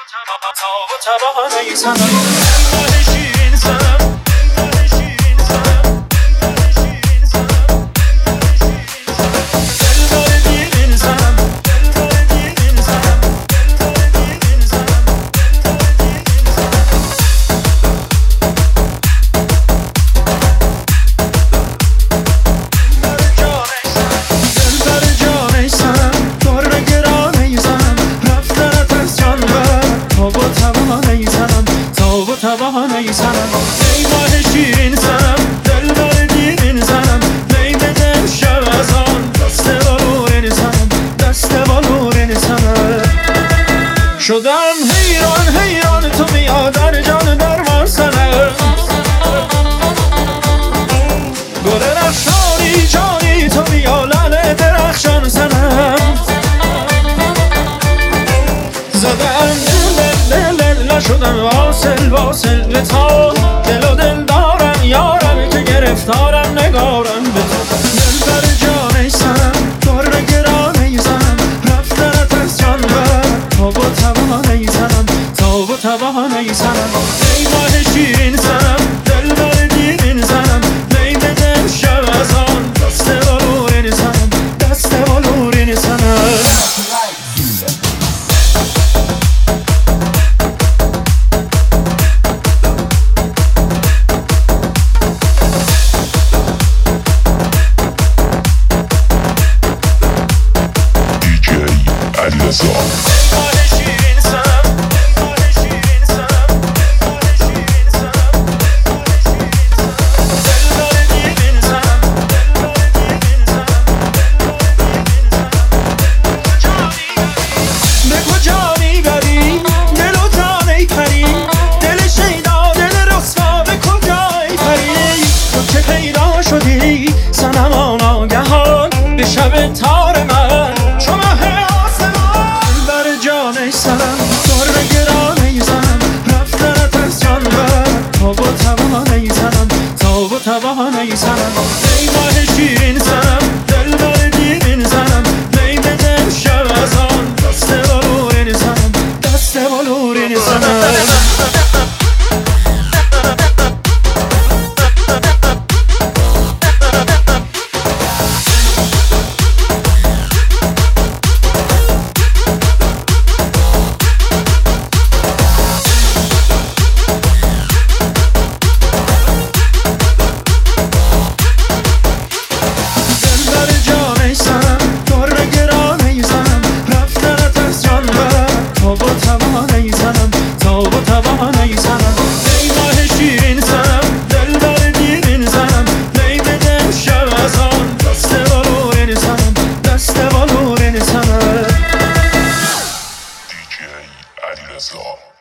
ای ماه شیرین سنم دل بر دیرین زنم می بده شب از آن دست بالورین زنم دست بالورین زنم شدم حیران حیران تو میاد در جان درمان سنم گل رخشانی جانی تو بیا لعل درخشان سنم زدم دل شدم واصل به تو دل و دل دارم یارم که گرفتارم نگارم به تو دل بر جان ایسم بار گران ایسم رفتنت از جان بر تاب و توان ایسم تاب و توان ایسم ای ماه شیرین سنم دل بر دیرین زنم می بده شب از آن دست بالورین زنم دست بالورین زنم شب تار من چو ماه آسمان بر جان ایسم بار گران ایسم رفتنت از جان بر تاب و توان ایسم تاب و توان ایسم ای ماه شیرین سنم دل بر دیرین زنم می بده شب از آن دست بالورین زنم دست بالورین زنم Adidas.